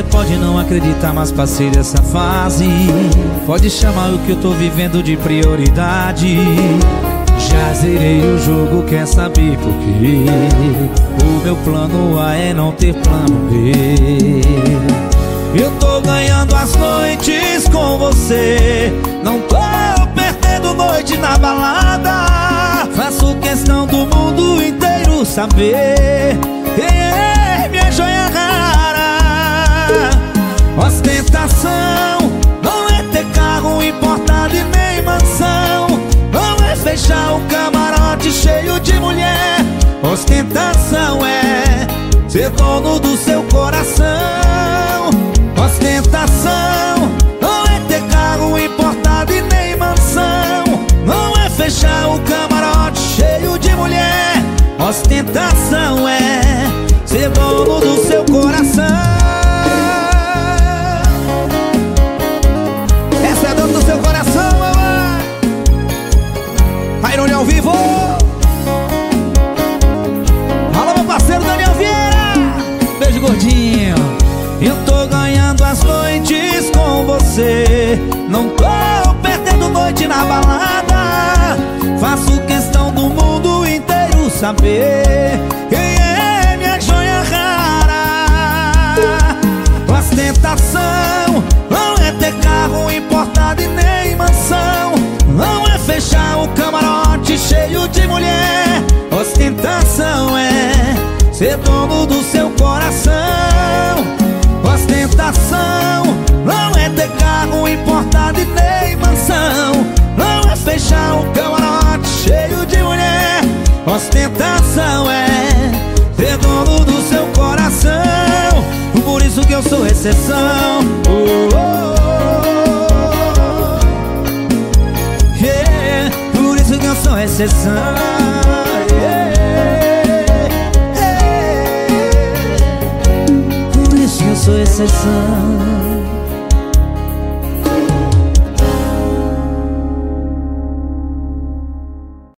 Você pode não acreditar, mas passei dessa fase. Pode chamar o que eu tô vivendo de prioridade. Já zerei o jogo, quer saber por quê? O meu plano A é não ter plano B. Eu tô ganhando as noites com você, não tô perdendo noite na balada. Faço questão do mundo inteiro saber quem é minha joia rara. Ostentação não é ter carro importado e nem mansão, não é fechar o camarote cheio de mulher. Ostentação é ser dono do seu coração. Ostentação não é ter carro importado e nem mansão, não é fechar o camarote cheio de mulher. Ostentação é ser dono do seu coração. Essa é dono do seu coração, mamãe. Iron ao vivo. Alô, meu parceiro Daniel Vieira. Beijo, gordinho. Eu tô ganhando as noites com você, não tô perdendo noite na balada. Faço questão do mundo inteiro saber quem é minha joia rara. Ostentação não é ter carro importado e nem mansão, não é fechar o camarote cheio de mulher. Ostentação é ser dono do seu coração. Ostentação não é ter carro importado e nem mansão, não é fechar o camarote cheio de mulher. Ostentação é ser dono do seu coração. Por isso que eu sou exceção. Yeah. Por isso que eu sou exceção. Yeah. Por isso que eu sou exceção.